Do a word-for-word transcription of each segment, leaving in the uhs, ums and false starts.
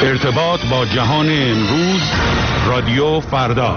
ارتباط با جهان امروز، رادیو فردا.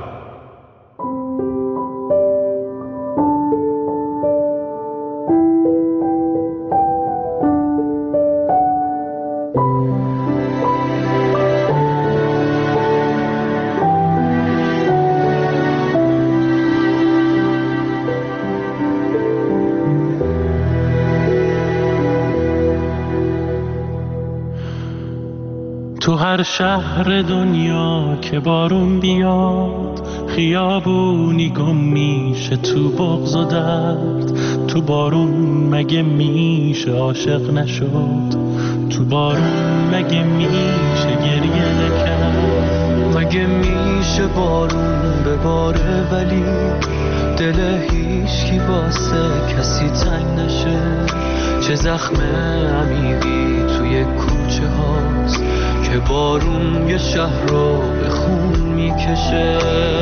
تو هر شهر دنیا که بارون بیاد، خیابونی گم میشه تو بغض و درد. تو بارون مگه میشه عاشق نشد؟ تو بارون مگه میشه گریه نکرد؟ مگه میشه بارون بباره ولی دل هیچ کی واسه کسی تنگ نشه؟ چه زخم عمیقی توی کوچه هاست که بارون یه شهر رو به خون میکشه.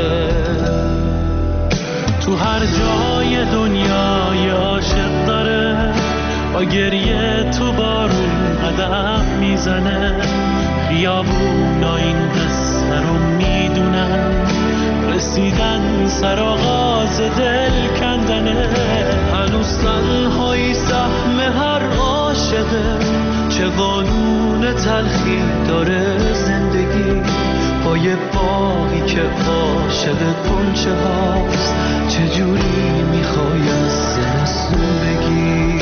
تو هر جای دنیا یه عاشق داره، با گریه تو بارون قدم میزنه. خیابونا این قصه رو میدونن، رسیدن سر آغاز دل کندنه. هنوز تنهایی سهم هر عاشقه، چه قانون تلخی داره زندگی. با یه باقی که عاشق گنچه هاست، چجوری میخوای از زمستون بگی؟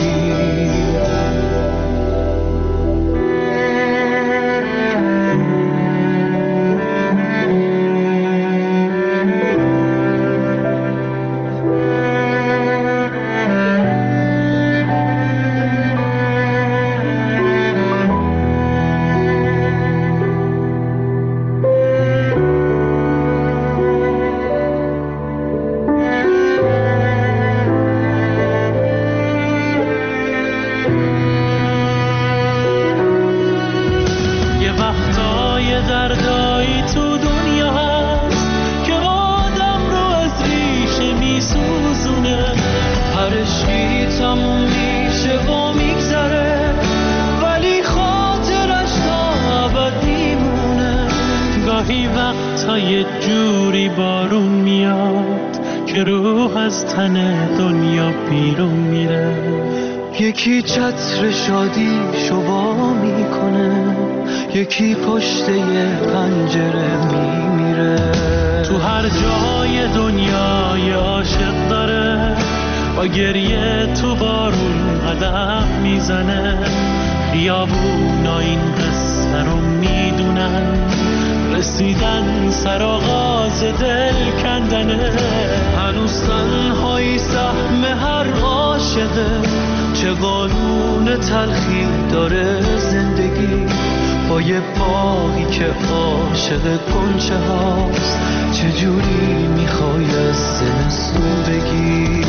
یه جوری بارون میاد که روح از تن دنیا بیرون میره. یکی چتر شادی شوا میکنه، یکی پشت یه پنجره میمیره. تو هر جای دنیا یه عاشق داره، با گریه تو بارون قدم میزنه. خیابونا این قصه رو میدونن، رسیدن سر آغاز دل کندنه. هنوز تنهایی سهم هر عاشقه، چه قانون تلخی داره زندگی. با یه باقی که عاشق گنچه هاست، چجوری میخوای از زمستون بگی؟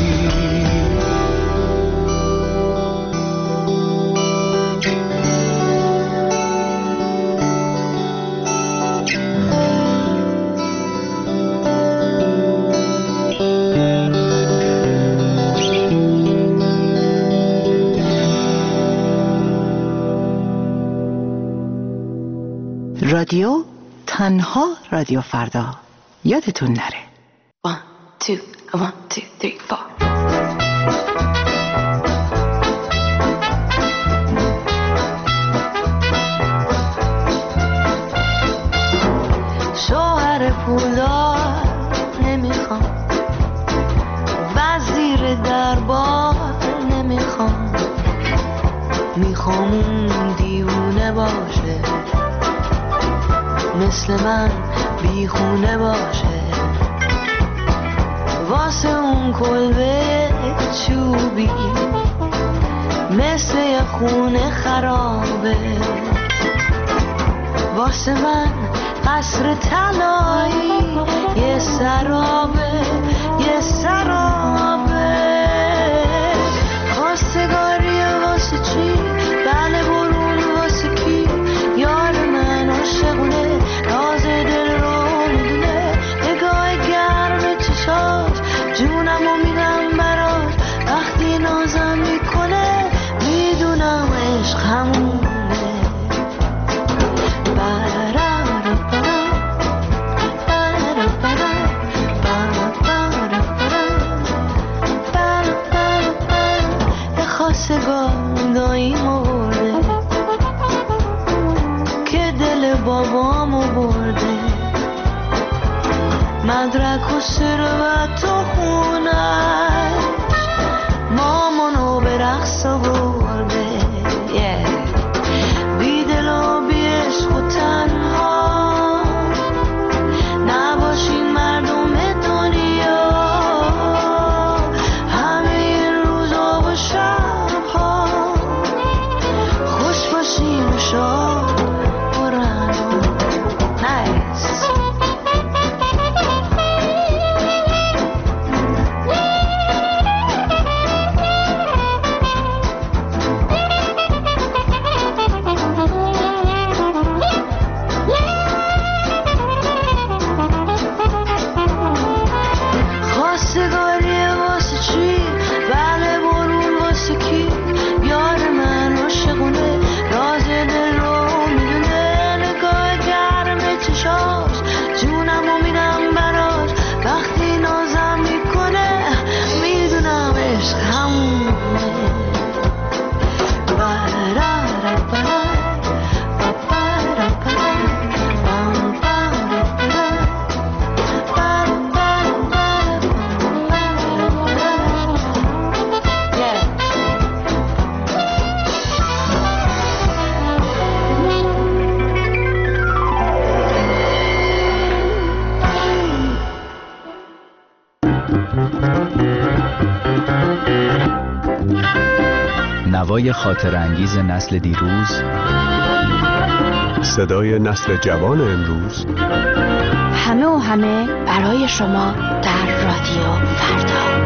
رادیو تنها رادیو فردا، یادتون نره. One, two, one, two, three, four. شوهر پولدار نمیخوام، وزیر دربار نمیخوام. میخوام اون دیوونه باشه، مثل من بیخونه باشه. واسه اون کلبه چوبی مثل یه خونه خرابه. واسه من قصر طلایی یه سرابه، یه سرابه. خواستگاریه واسه چی؟ بله برون واسه کی؟ یار من عاشقونه، راز دل رو میدونه. نگاه گرم چشاش جونمو میدم براش. وقتی نازم میکنه میدونم عشق همونه. خوابامو برده، مدرک و ثروت و خونش مامانو به رقص برده. بی دل و بی عشق و تنها نباشین مردم دنیا، همه روزا و شبها خوش باشین و شاد برن. نایس. نوای خاطر انگیز نسل دیروز، صدای نسل جوان امروز، همه و همه برای شما در رادیو فردا.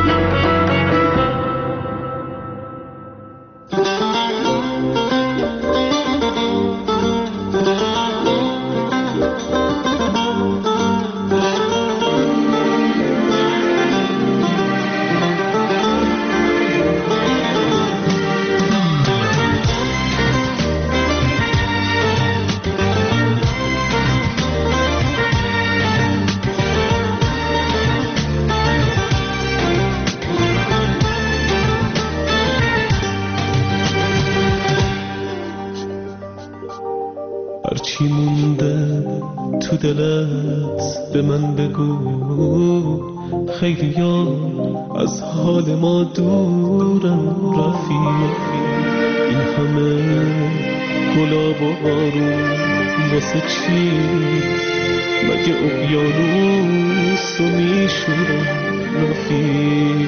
هرچی مونده تو دلت به من بگو، خیلی ها از حال ما دورن رفیق. این همه گلاب و بارون واسه چی؟ مگه اقیانوس رو میشورن رفیق.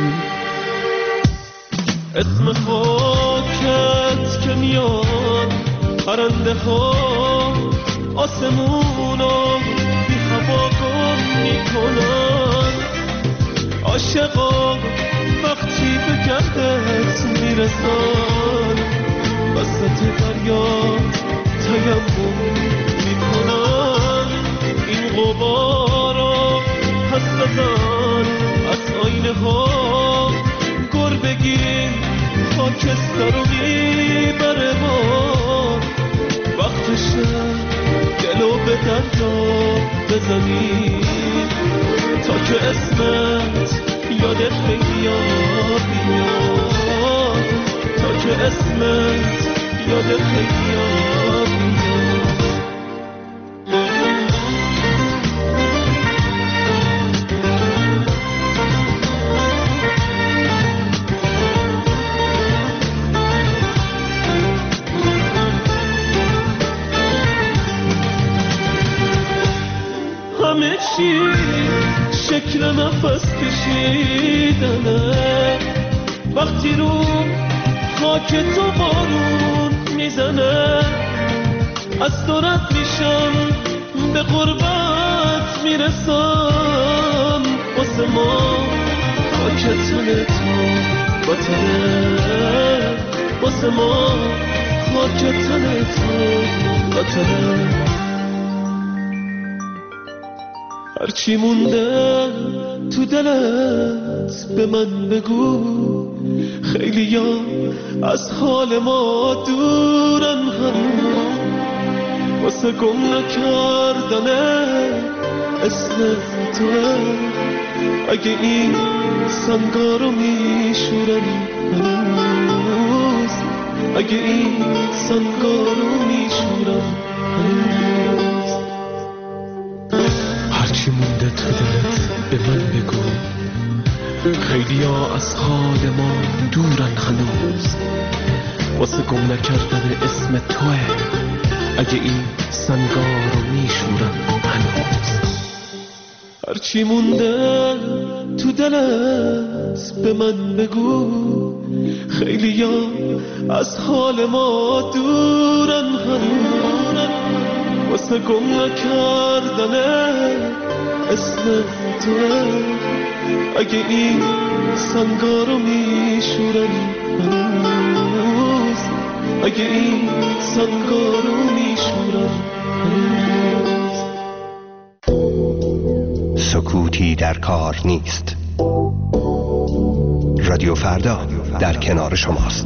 اسم خاکت که میاد پرنده ها آسمونو بی هوا گم میکنن. عاشقا وقتی به گردت میرسن وسط دریا تیمم میکنن. این غبارا پس بزن از آینه ها، گر بگیر خاکستر رو میبره بار. وقتشه دلو به دردا بزنی تا که اسمت یادت بگیاد بیاد، تا که اسمت یادت بگیاد بیاد. همه چی شکل نفس کشیدنه، وقتی رو خاک تو بارون میزنه. از تو رد میشم به غربت میرسم، واسه ما خاک تن تو وطنه، واسه ما خاک تن تو وطنه. هرچی مونده تو دلت به من بگو، خیلی ها از حال ما دورن هم، واسه گم نکردنه اسم توه. اگه این سنگارو میشورن هنوز، اگه این سنگارو میشورن هنوز. خیلی ها از حال ما دورن هنوز، واسه گم نکردن اسم توه اگه این سنگا رو میشورن هنوز. هرچی مونده تو دلت به من بگو، خیلی ها از حال ما دورن هنوز، واسه گم نکردن اسم توه اگه این سنگا رو میشورن هنوز، اگه این سنگا رو میشورن هنوز. سکوتی در کار نیست. رادیو فردا در کنار شماست.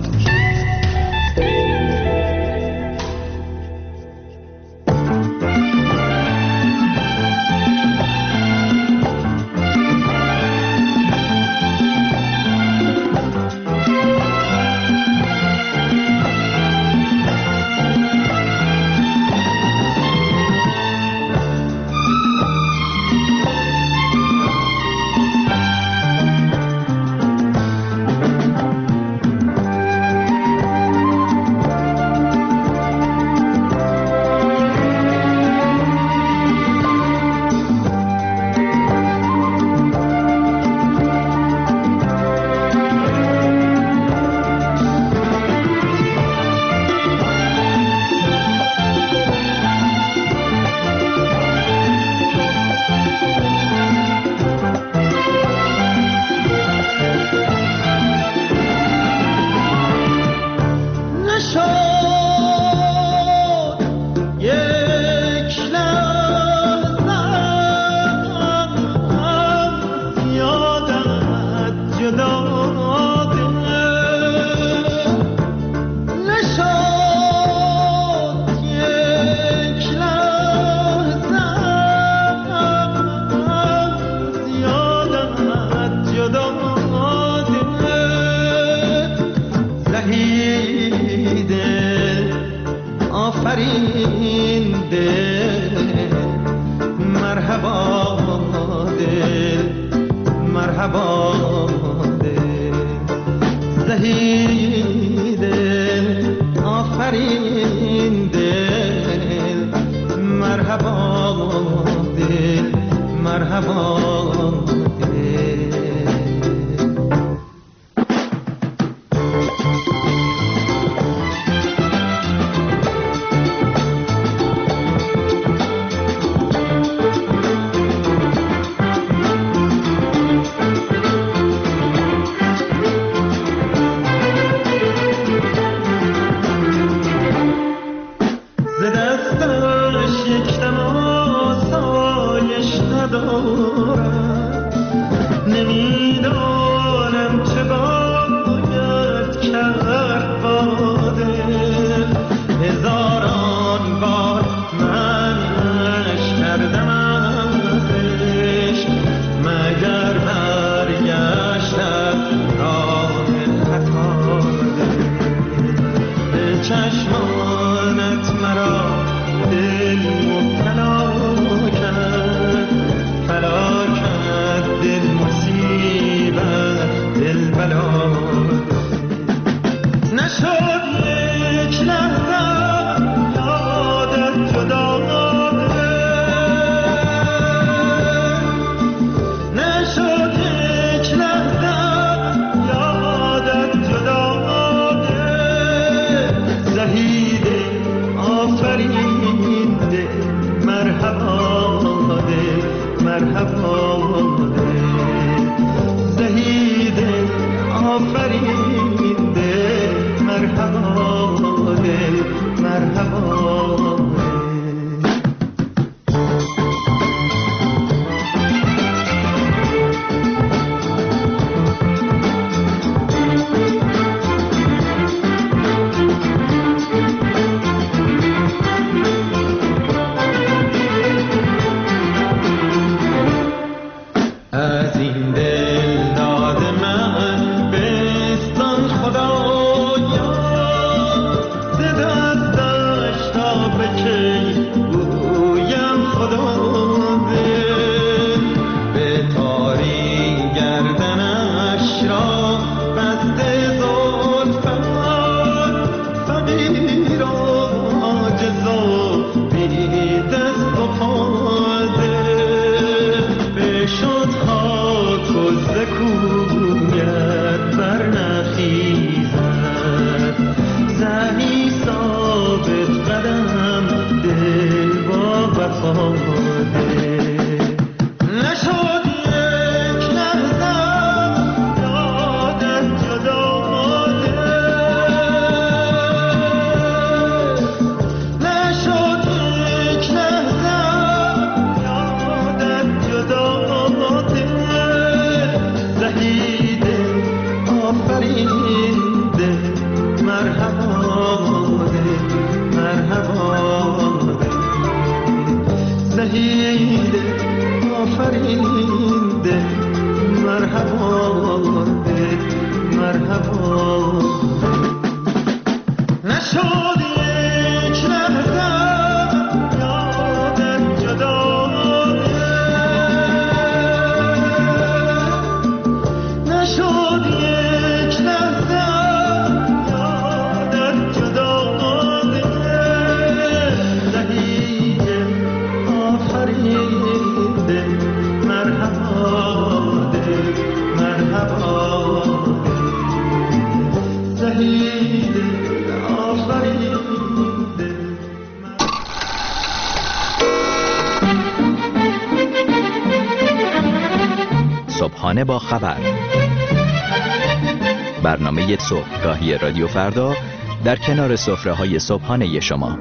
صبحانه با خبر، برنامه صبحگاهی رادیو فردا در کنار سفره‌های صبحانه شما.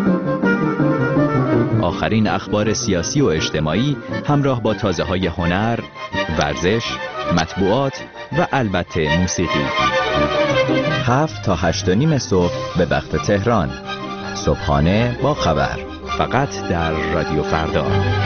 آخرین اخبار سیاسی و اجتماعی همراه با تازه‌های هنر، ورزش، مطبوعات و البته موسیقی. هفت تا هشت و نیم صبح به وقت تهران. صبحانه با خبر، فقط در رادیو فردا.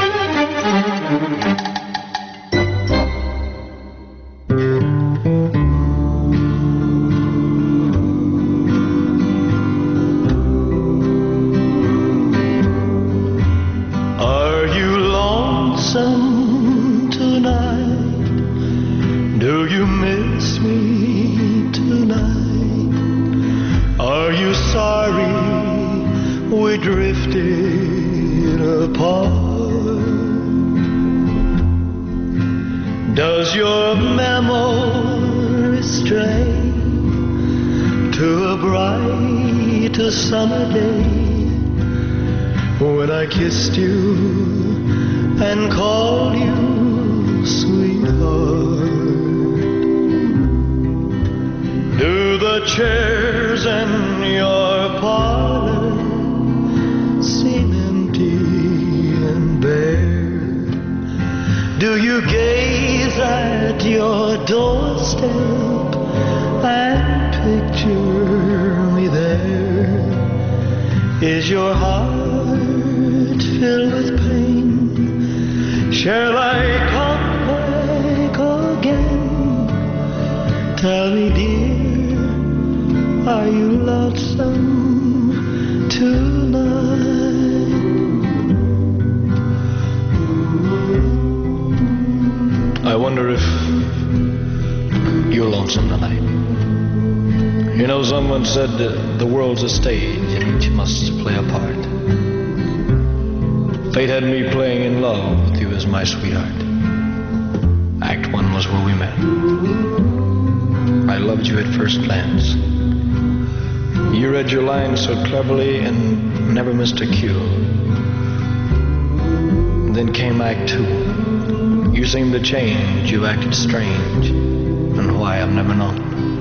Kissed you and called you sweetheart. Do the chairs in your parlor seem empty and bare? Do you gaze at your doorstep and picture me there? Is your heart filled with pain? Shall I come back again? Tell me, dear, are you lonesome tonight? I wonder if you're lonesome tonight. You know, someone said uh, the world's a stage and each must play a part. Fate had me playing in love with you as my sweetheart. Act one was where we met. I loved you at first glance. You read your lines so cleverly and never missed a cue. Then came Act two. You seemed to change, you acted strange, and why I've never known.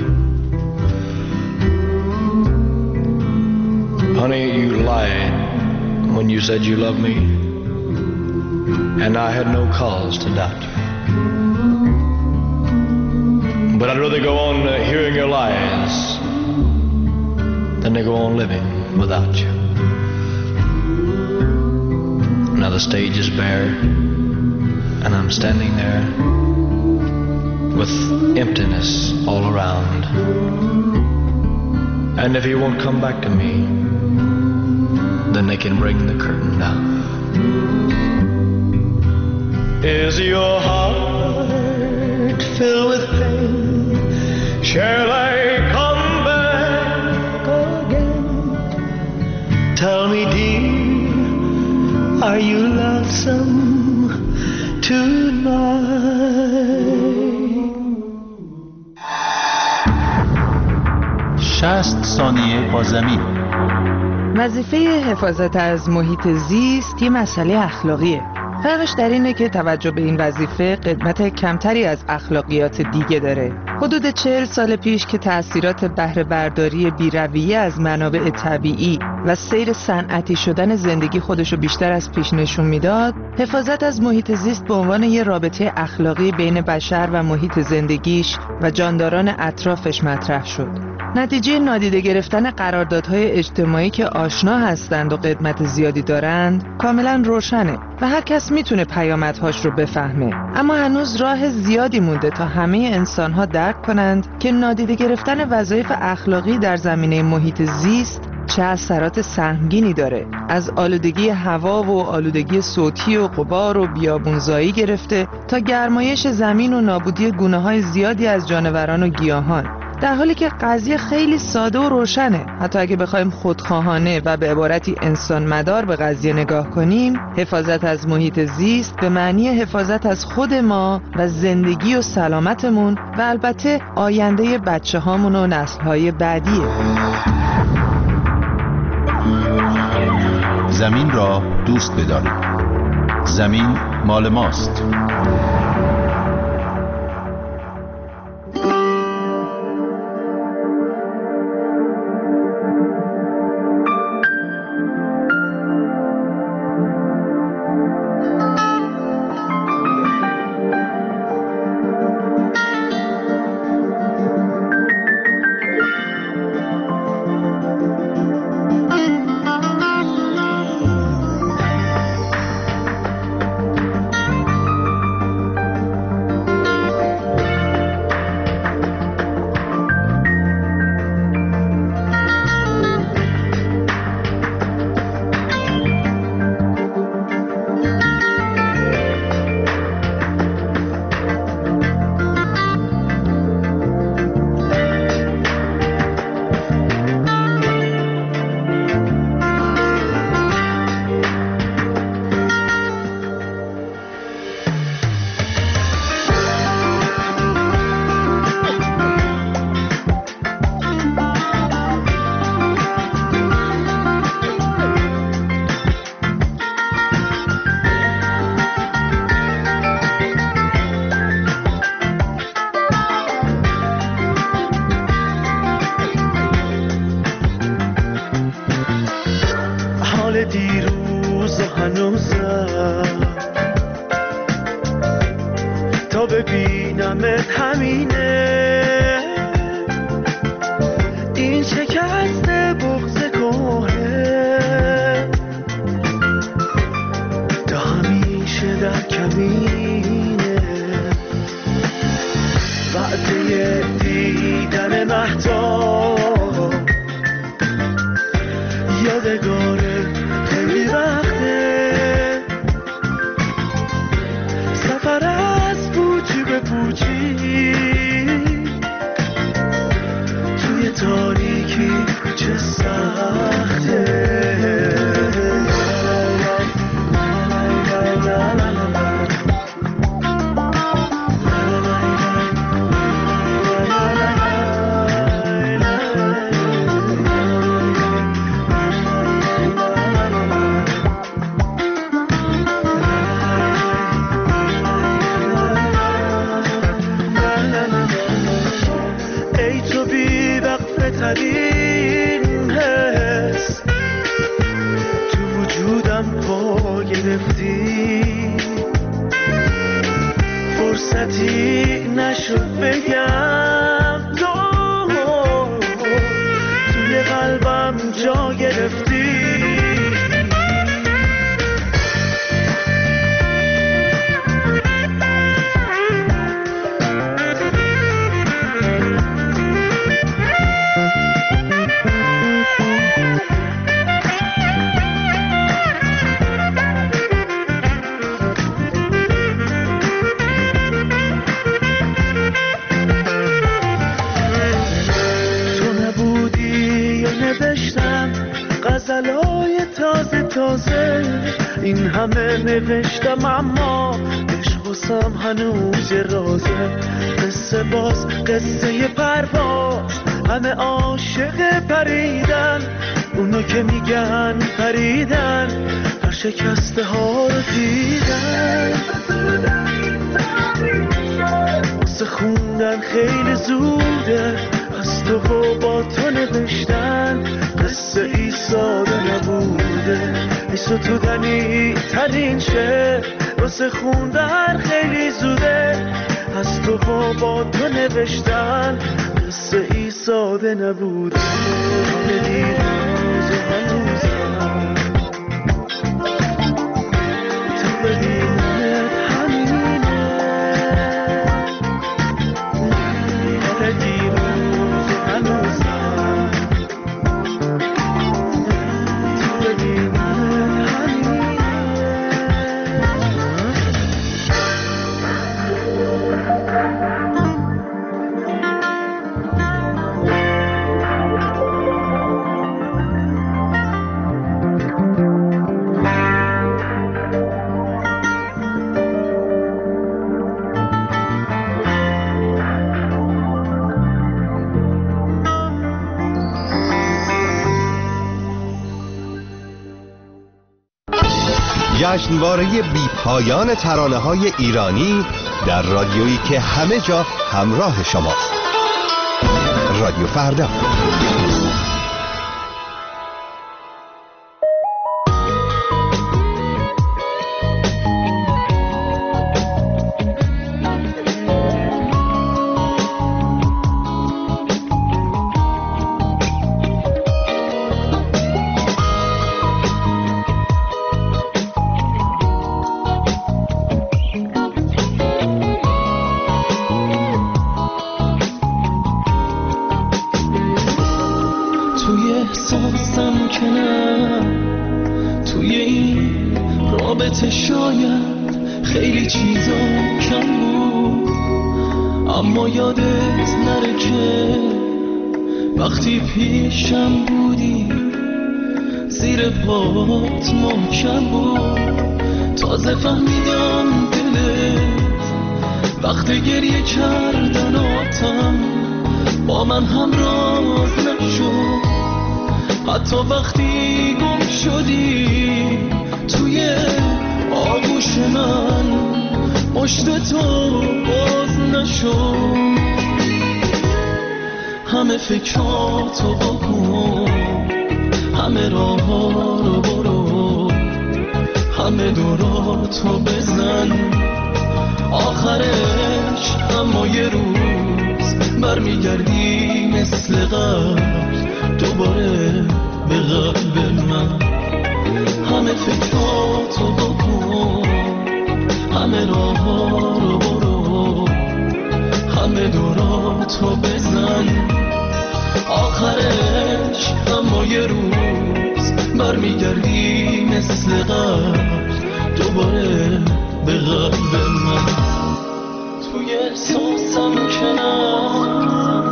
Honey, you lied when you said you loved me, and I had no cause to doubt you. But I'd rather go on uh, hearing your lies than to go on living without you. Now the stage is bare, and I'm standing there with emptiness all around. And if you won't come back to me, then they can bring the curtain down. Is your heart filled with pain? Shall I come back again? Tell me, dear, are you lonesome tonight? شصت ثانیه با زمین. وظیفه حفاظت از محیط زیست یه مسئله اخلاقیه. فرقش در اینه که توجه به این وظیفه قدمت کمتری از اخلاقیات دیگه داره. حدود چهل سال پیش که تأثیرات بهره برداری بی‌رویه از منابع طبیعی و سیر صنعتی شدن زندگی خودشو بیشتر از پیش نشون میداد، حفاظت از محیط زیست به عنوان یه رابطه اخلاقی بین بشر و محیط زندگیش و جانداران اطرافش مطرح شد. نتیجه نادیده گرفتن قراردادهای اجتماعی که آشنا هستند و قدمت زیادی دارند کاملا روشنه و هر کس میتونه پیامدهاش رو بفهمه. اما هنوز راه زیادی مونده تا همه انسانها درک کنند که نادیده گرفتن وظایف اخلاقی در زمینه محیط زیست چه اثرات سهمگینی داره. از آلودگی هوا و آلودگی صوتی و غبار و بیابونزایی گرفته تا گرمایش زمین و نابودی گونه‌های زیادی از جانوران و گیاهان. در حالی که قضیه خیلی ساده و روشنه. حتی اگه بخوایم خودخواهانه و به عبارتی انسان مدار به قضیه نگاه کنیم، حفاظت از محیط زیست به معنی حفاظت از خود ما و زندگی و سلامتمون و البته آینده بچه هامون و نسل‌های بعدیه. زمین را دوست بدارید. زمین مال ماست. دیروز و هنوزم تا ببینمت همینه، این شکست بغض کهنه تا همیشه در کمینه، وعده دیدن مهتاب یادگاره خیلی وقته، سفر از پوچی به پوچی توی تاریکی چه سخته. ترین حس تو وجودم پا گرفتی، فرصتی نشد بگم تو توی قلبم جا گرفتی. غزلای تازه تازه این همه نوشتم، اما عشق واسم هنوز رازه. قصه باز قصه پرواز، همه عاشق پریدن، اونا که میگن پریدن هر شکسته ها رو دیدن واسه خوندن خیلی زوده از تو و با تو نوشتن قصه ای ساده نبوده ای ستودنی ترین شعر واسه خوندن خیلی زوده از تو و با تو نوشتن قصه ای ساده نبوده همه دیروز و هنوزم تو بدینت همینه همه دیروز و هنوزم تو بدینت جشنواره بی پایان ترانه‌های ایرانی در رادیویی که همه جا همراه شماست. رادیو فردا. پیشم بودی زیر پات محکم بود تازه فهمیدم دلت وقت گریه کردن آتم با من همراز نشد حتی وقتی گم شدی توی آغوش من مشت تو باز نشد همه فکراتو بکن همه راه ها رو برو همه دوراتو بزن آخرش اما یه روز برمیگردی مثل قبل دوباره به قلب من همه فکراتو بکن همه راه ها رو برو همه دوراتو بزن آخرش اما یه روز برمیگردی مثل قبل دوباره به قلب من توی احساسم کنار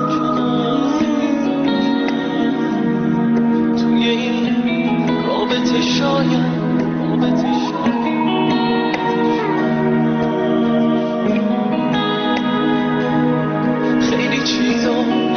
توی این رابطه شاید رابطه خیلی چیزا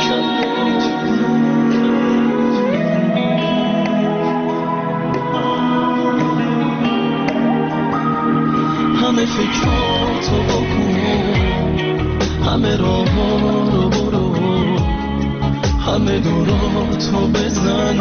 همه فکراتو بکن همه راه ها رو برو همه دوراتو بزن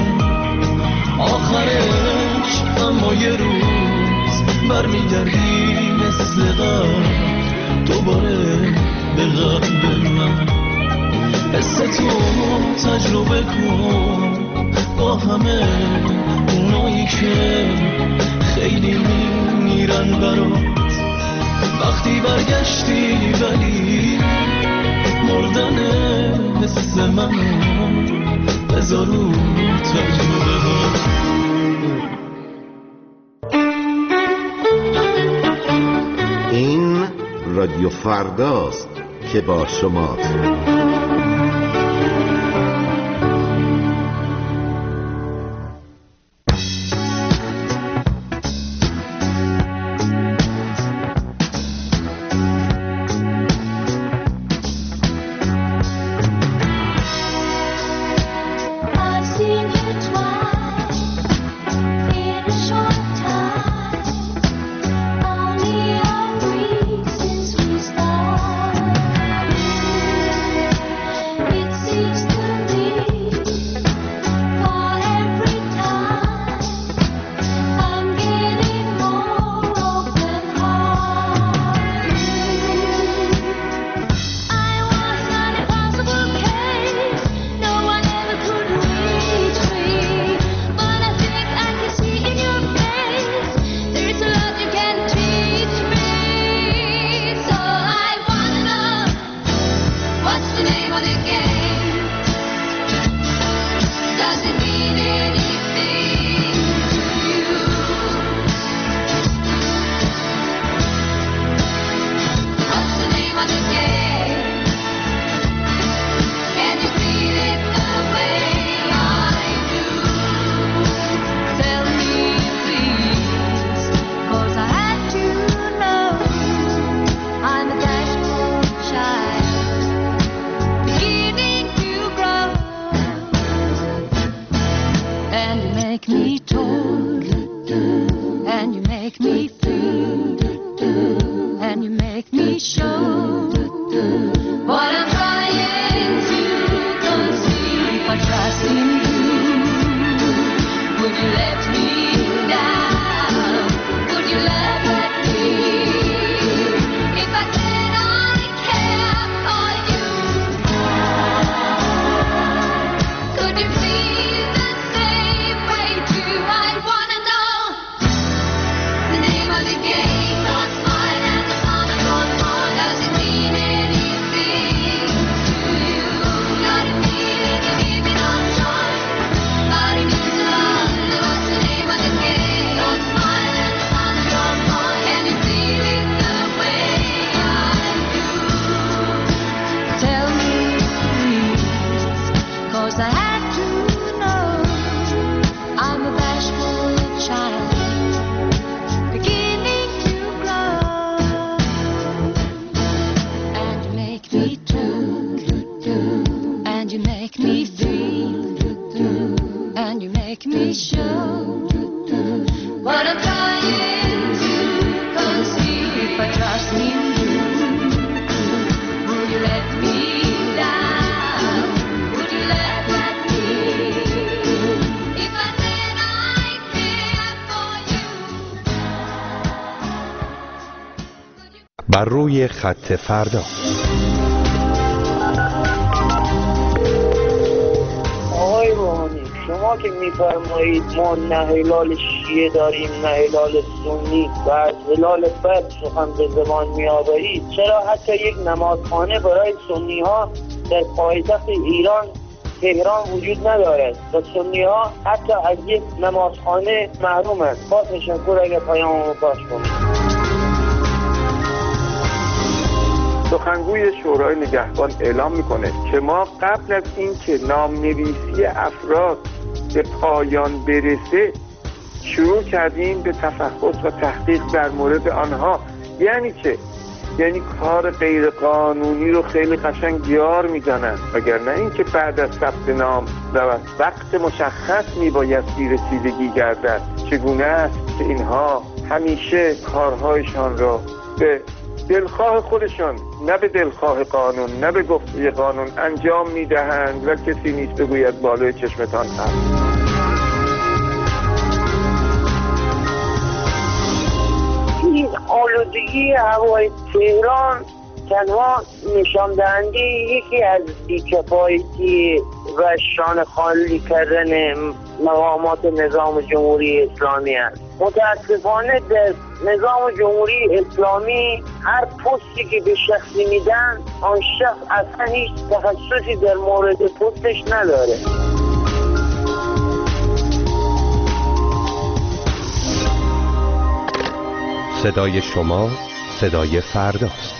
آخرش اما یه روز برمیگردی مثل قبل دوباره به قلب من حس تو تجربه کن با همه اونایی که خیلی میمیرن برات وقتی برگشتی ولی مردن حس من بذار رو تجربه ها این رادیو فرداست که با شماست. I've seen you twice. بر روی خط فردا. آقای روحانی، شما که میفرمایید ما نه هلال شیعه داریم نه هلال سنی و از هلال بد سخن به زبان میآورید، چرا حتی یک نمازخانه برای سنی ها در پایتخت ایران تهران وجود ندارد و سنی ها حتی از یک نمازخانه محرومند؟ با تشکر اگر پیامو پاس کنید. سخنگوی شورای نگهبان اعلام میکنه که ما قبل از این که نامنویسی افراد به پایان برسه شروع کردیم به تفحص و تحقیق در مورد آنها. یعنی چه؟ یعنی کار غیر قانونی رو خیلی قشنگ یار میزنن، وگرنه این که بعد از ثبت نام و وقت مشخص میبایستی رسیدگی گردد. چگونه است که اینها همیشه کارهایشان را به دلخواه خودشان، نه به دلخواه قانون، نه به گفته قانون انجام میدهند و کسی نیست بگوید بالای چشمتان هست. این آلودگی هوای تهران تنها نشان دهنده یکی از بی‌کفایتی و شانه خالی کردن مقامات نظام جمهوری اسلامی است. متاسفانه در نظام جمهوری اسلامی هر پستی که به شخصی میدن آن شخص اصلا هیچ تخصصی در مورد پستش نداره. صدای شما صدای فرداست.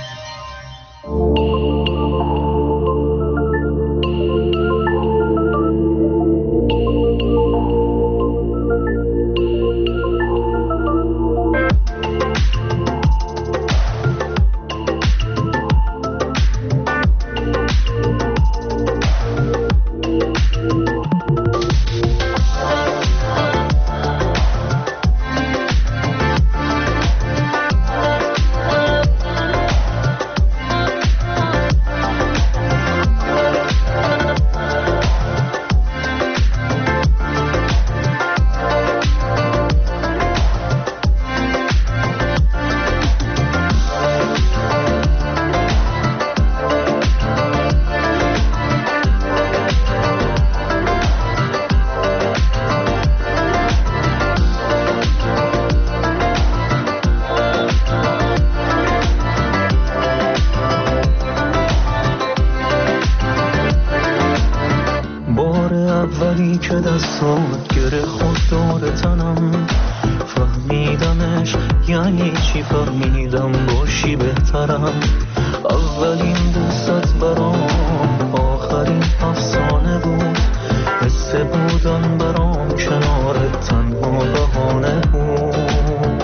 که دستات گره خود دور تنم، فهمیدمش یعنی چی، فهمیدم باشی بهترم. اولین دستت برام آخرین افسانه بود، حس بودن برام کنارت تنها بهانه بود.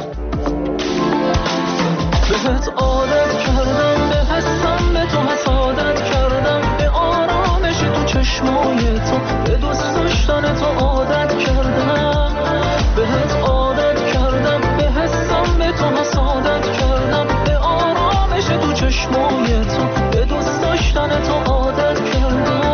بهت عادت کردم، به حسم به تو حسادت کردم، به آرامش تو چشمای تو، به دوست داشتن تو عادت کردم. بهت عادت کردم، به حسم به تو حسادت کردم، به آرامش تو چشمای تو، به دوست داشتن تو عادت کردم.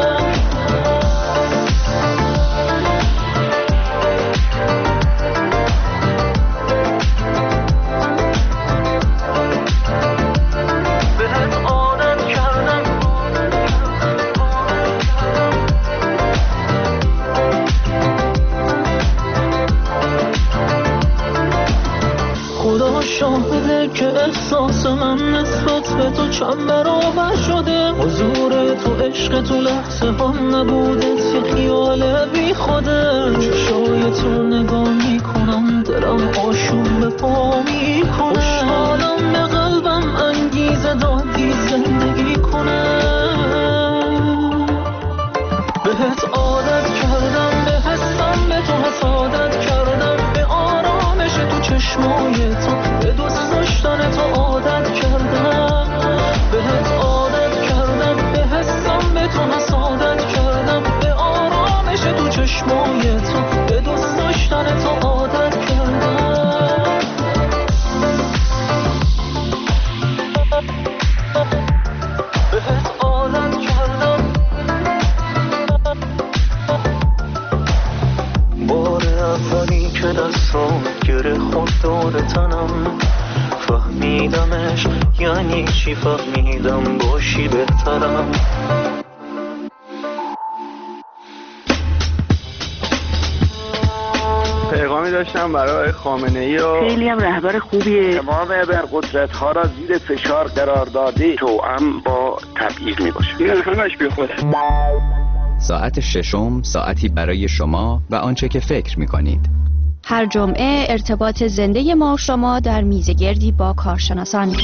شاهده که احساس من نسبت به تو چند برابر شده. حضور تو، عشق تو لحظه ها نبوده، یه خیال بی خوده. چشای تو نگاه میکنم، دلم آشوب به پا میکنه. خوشحالم به قلبم انگیزه دادی زندگی کنه. بهت عادت کردم، به حسم به تو حسادت کردم، به آرامش تو چشمای تو، به دوست داشتن تو عادت کردم. بهت عادت کردم، به حسم به تو حسادت کردم، به آرامش تو چشمای تو، به دوست داشتن تو عادت کردم. بهت عادت کردم. بار اولی که دستام گره خود دور تنم، فهمیدمش یعنی چی، فهمیدم باشی بهترم. پیغامی داشتم برای خامنه ای و خیلی هم رهبر خوبیه. تمام ابرقدرت ها را زیر فشار قرار داده، توأم با تبعیض می باشه. این همش بی خوده. ساعت ششم ساعتی برای شما و آنچه که فکر می کنید. هر جمعه ارتباط زنده ما شما در میزگردی با کارشناسان.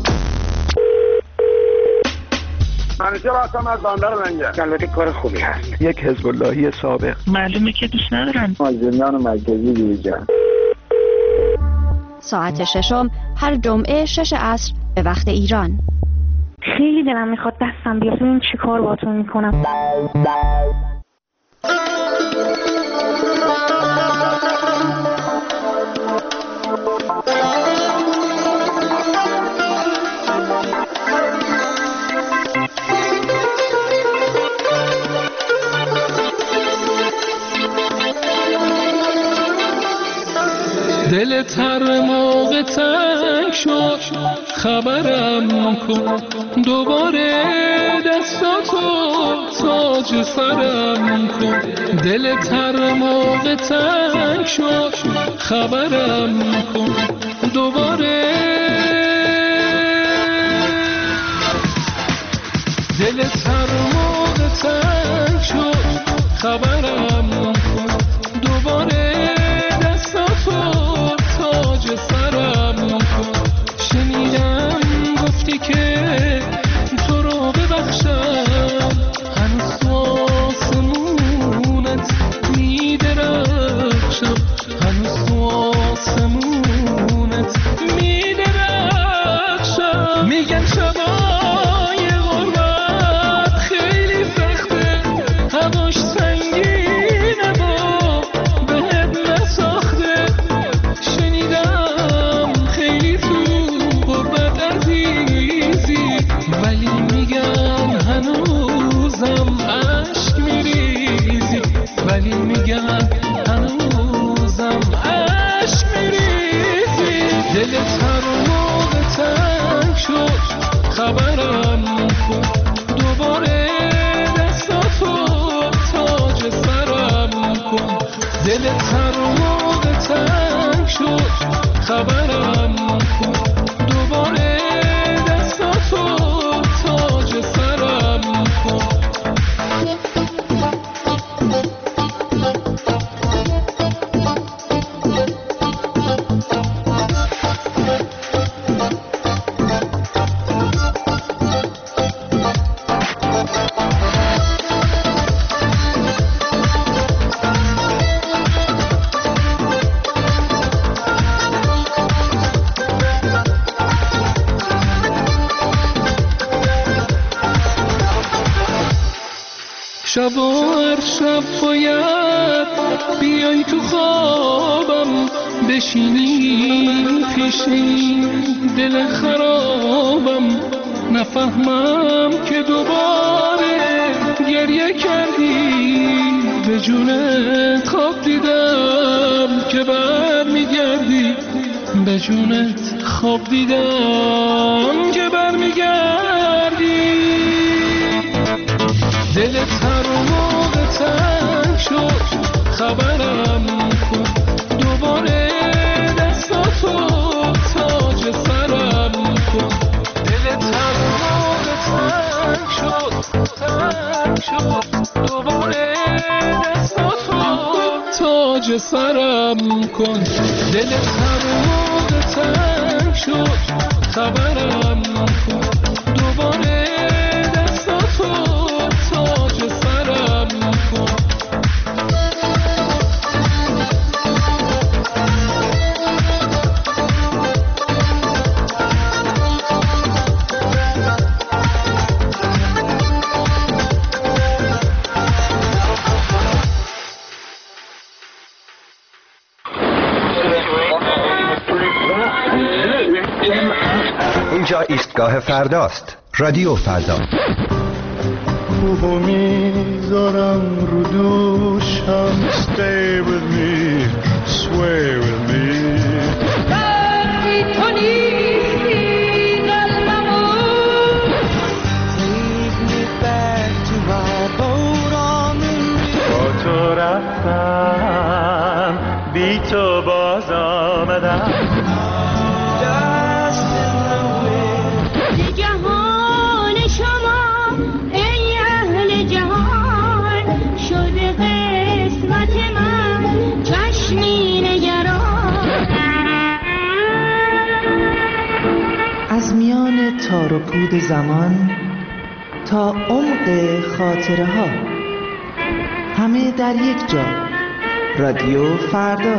منیجر هستم از بندر منگه. البته کار خوبی هست. یک حزب اللهی سابق. معلومه که دوست ندارن. مازندران مرکزی دیجا. ساعت ششم هر جمعه شش عصر به وقت ایران. خیلی دلم میخواد دستم بیاد ببین چی کار باهاتون میکنم. دل تر موقع تنگ شد خبرم کن، دوباره دستاتو تاج سرم کن. دل تر موقع تنگ شد خبرم کن، دوباره دل تر موقع تنگ شد خبرم کن، دوباره تاج سرم کن. شنیدم گفتی که تو رو ببخشم، هنوز تو آسمونت میدرخشم، هنوز تو آسمونت میدرخشم. میگن شبای غربت خیلی سخته، هواش سنگینه با بهت نساخته. شنیدم خیلی تو غربت عزیزی، ولی میگن هنوزم عشق میریزی، ولی میگن هنوزم عشق میریزی. دلت هر موقع تنگ شد خبرم کن، دوباره دستاتو تاج سرم کن. دلت هر موقع تنگ شد خبرم کن، دوباره دستاتو تاج سرم کن. شب و هر شب باید بیای تو خوابم، بشینی پیشی دل خرابم. نفهمم که دوباره گریه کردی، به جونت خواب دیدم که بر میگردی، به جونت خواب دیدم که بر میگردی. دلت هر موقع تنگ شد خبرم کن، دوباره دستاتو تاج سرم کن. دلت هر موقع تنگ شد تنگ شد، دوباره دستاتو تاج سرم کن. دلت هر موقع تنگ شد خبرم کن، دوباره دستاتو تاج سرم کن. اینجا ایستگاه فرداست. رادیو فردا. کوبو میذارم رو دوشم. Stay with me, sway with me. وقتی تو نیستی آمدم جهان شما ای اهل جهان شده قسمت من چشمی نگران. از میان تار و پود زمان تا عمق خاطره ها، همه در یک جا. رادیو فردا.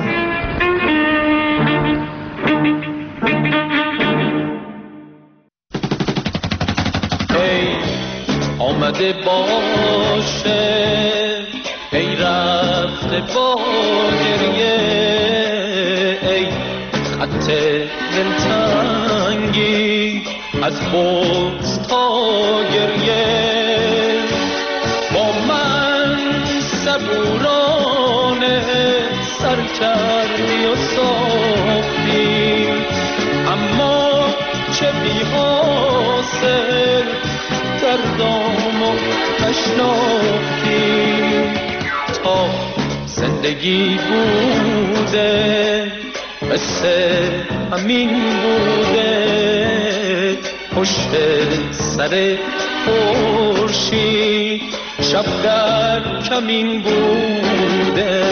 ای آمده باشه ای رفته با گریه، ای خط دلتنگی از بغض تا گریه، با من صبورانه سر کردی و ساختی، اما چه بی حاصل دردام و نشناختی. تا زندگی بوده قصه همین بوده، پشت سر خورشید شب در کمین بوده.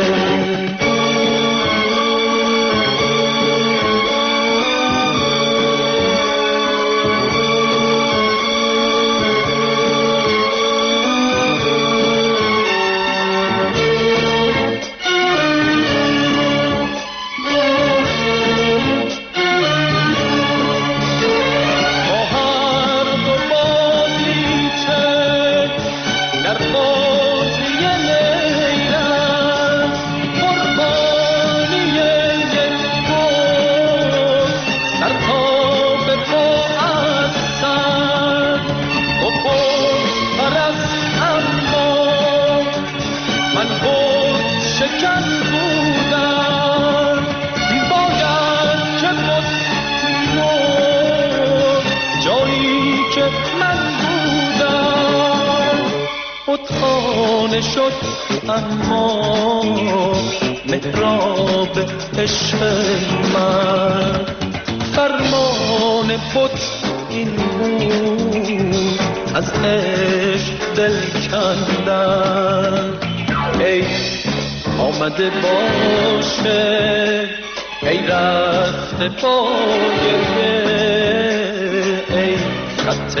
خانه شد اما محراب عشق من، فرمان بت این بود از عشق دل کندن. ای آمده باشه ای رفته با گریه، ای خط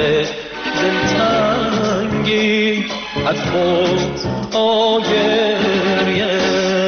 دلتنگی از خود آگریه.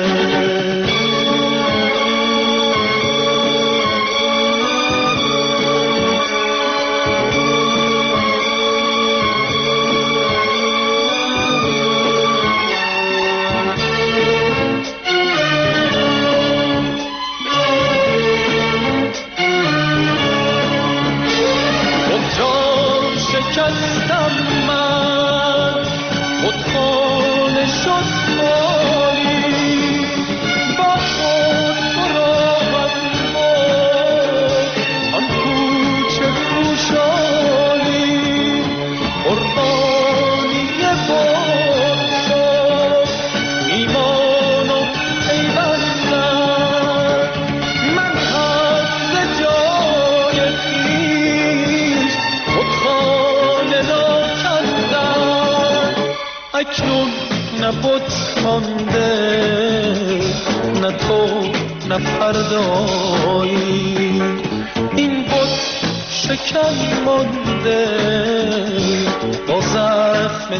اکنون نه بت مانده نه تو نه فردایی، این بت شکن مانده با زخم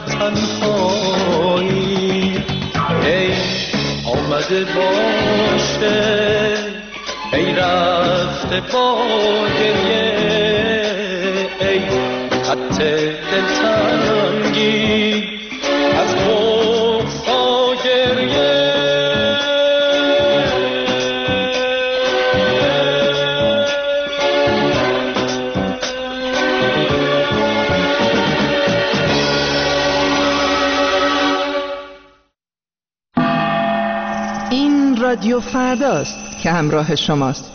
تنهایی. ای آمده باشه ای رفته با گریه، ای خط دلتنگی از بغض تا گریه. این رادیو فرداست که همراه شماست.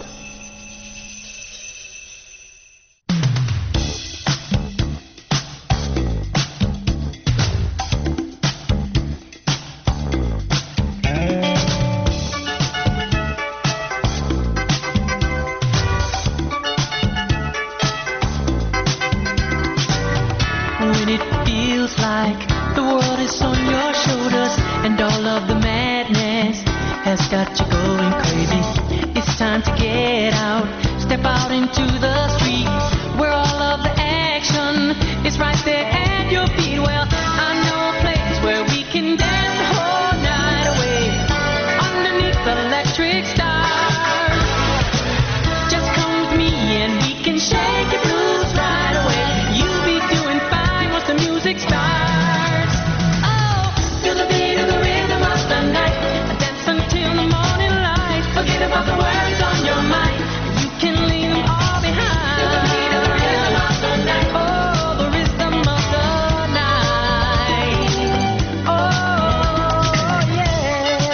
got you going crazy. It's time to get out, step out into the street, where all of the action is right there at your feet. Well, I know a place where we can dance the whole night away, underneath the electric stars. Just come with me and we can shake your blues right away. You'll be doing fine once the music starts. Oh, feel the beat of the rhythm of the night, dance until the morning light. Forget about the words on your mind, you can leave them all behind. Feel the beat of the rhythm of the night. Oh, the rhythm of the night. Oh, yeah.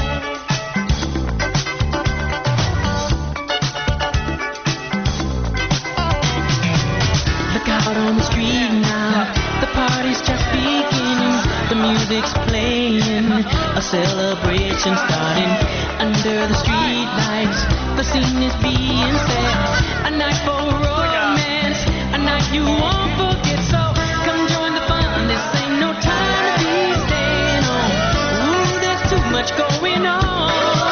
Look out on the street now, the party's just beginning. The music's playing, a celebration starting. Under the street lights, the scene is being set. A night for romance, a night you won't forget. So come join the fun, this ain't no time to be staying on. Ooh, there's too much going on.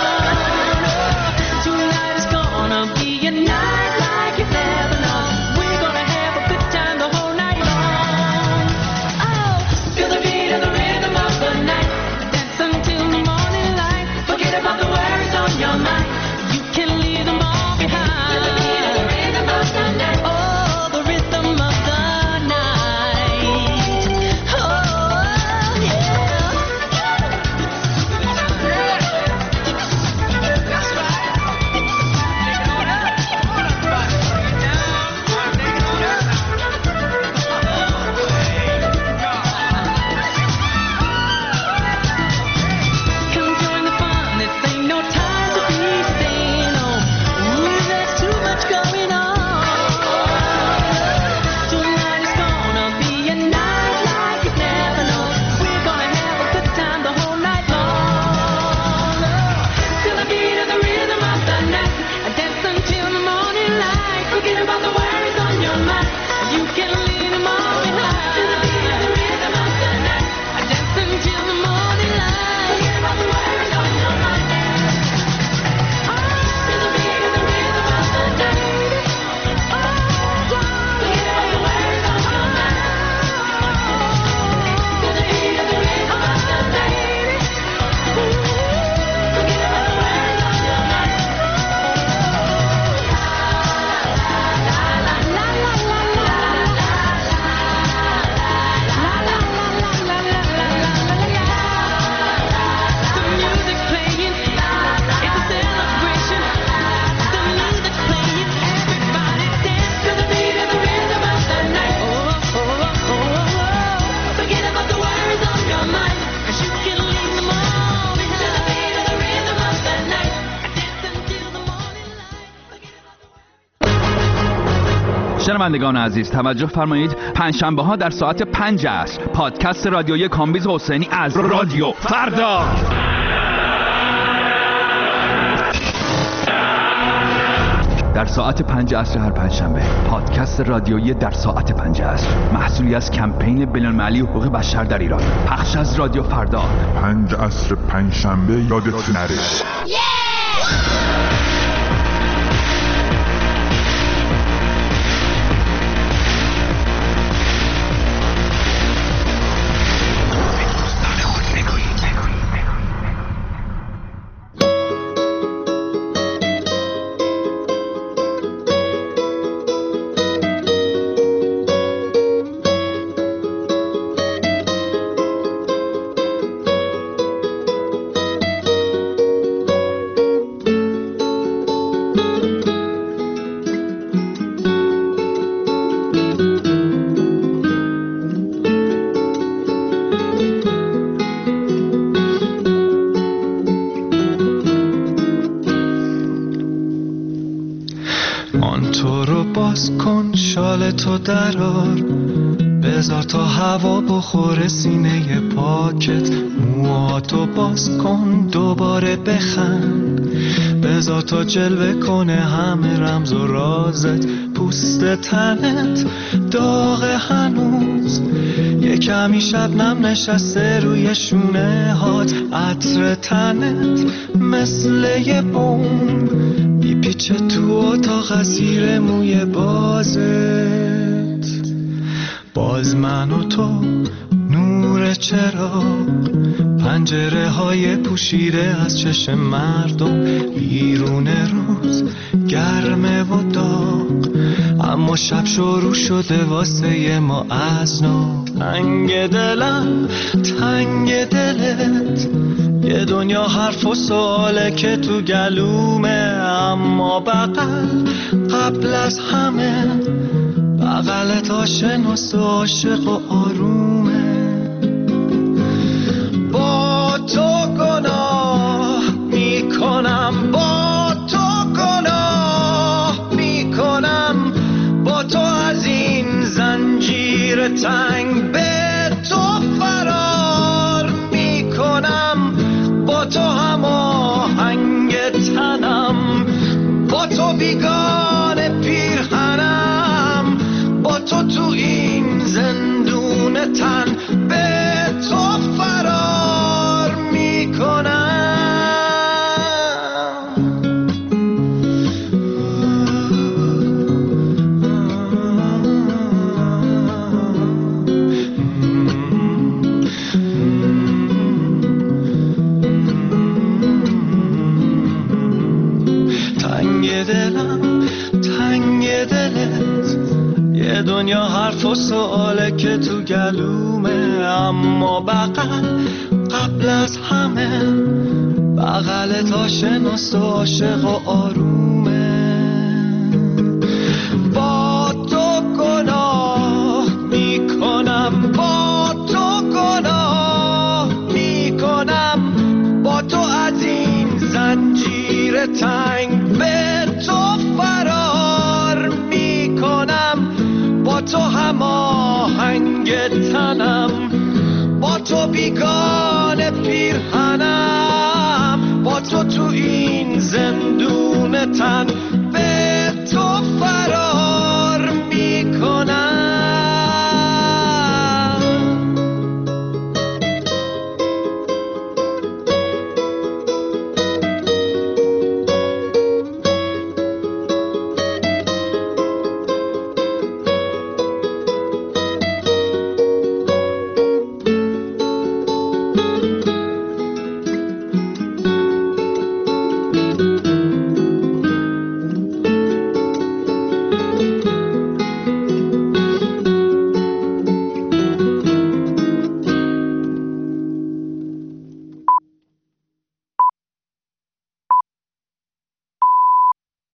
Tonight is gonna be a night like you've never known. We're gonna have a good time the whole night long. Oh, feel the beat of the rhythm of the night, dance until the morning light. Forget about the worries on your mind, you can leave them all behind. Feel the beat of the rhythm of the night. Oh, the rhythm of the night. Oh, yeah. That's right. Come join the fun, this ain't no time to be staying on. Ooh, there's too much going on. Tonight is gonna be a night like you've never known. We're gonna have a good time the whole night long. Feel the beat of the rhythm of the night, dance until the morning light. Forget about the worries on your mind, you can leave them all behind. Feel the beat of the rhythm of the night, dance until the morning light. Forget about the worries on your mind. Feel the beat of the rhythm of the night. Forget about the worries on your mind. Feel the beat of the rhythm of the night. Forget about the worries on your mind. The music's playing, it's a celebration. The music's playing, everybody dance to the beat of the rhythm of the night. Oh, oh, oh, oh, oh. Forget about the worries on your mind, 'cause you can leave them all behind. To the beat of the rhythm of the night, dance until the morning light. شنوندگان عزیز توجه فرمایید، پنجشنبه ها در ساعت پنج عصر پادکست رادیویی کامبیز حسینی از رادیو فردا. در ساعت پنج عصر هر پنجشنبه پادکست رادیویی در ساعت پنج عصر، محصولی از کمپین بین‌المللی حقوق بشر در ایران، پخش از رادیو فردا. پنج عصر پنجشنبه یادت نره. تو درار، بذار تا هوا بخوره سینه پاکت، موهاتو باز کن دوباره بخند، بذار تا جلوه کنه همه رمز و رازت، پوست تنت داغ هنوز، یه کمی شبنم نشسته روی شونه هات، عطر تنت مثل یه بوم میپیچه تو اتاق زیر موی بازت. باز من و تو نور چراغ، پنجره های پوشیده از چشم مردم، بیرون روز گرمه و داغ، اما شب شروع شده واسه ما از نو. تنگ دلم تنگ دلت، یه دنیا حرف و سواله که تو گلومه، اما بغل قبل از همه بغلت آشناس و عاشق و آرومه. با تو گناه میکنم، با تو گناه میکنم، با تو از این زنجیر تنگ به تو فرار میکنم، با تو هماهنگ تنم، با تو بیگانه پیرهنم، با تو تو این زندون تن به تو فرار میکنم. تنگ دلم تنگ دلت، یه دنیا حرف و سواله که تو گلومه، اما بغل قبل از همه بغلت آشناس و عاشق و آرومه. با تو گناه میکنم، با تو گناه میکنم، با تو از این زنجیر تنگ به تو فرار میکنم، با تو هماهنگ تنم، با تو بیگانه پیرهنم، با تو تو این زندون تن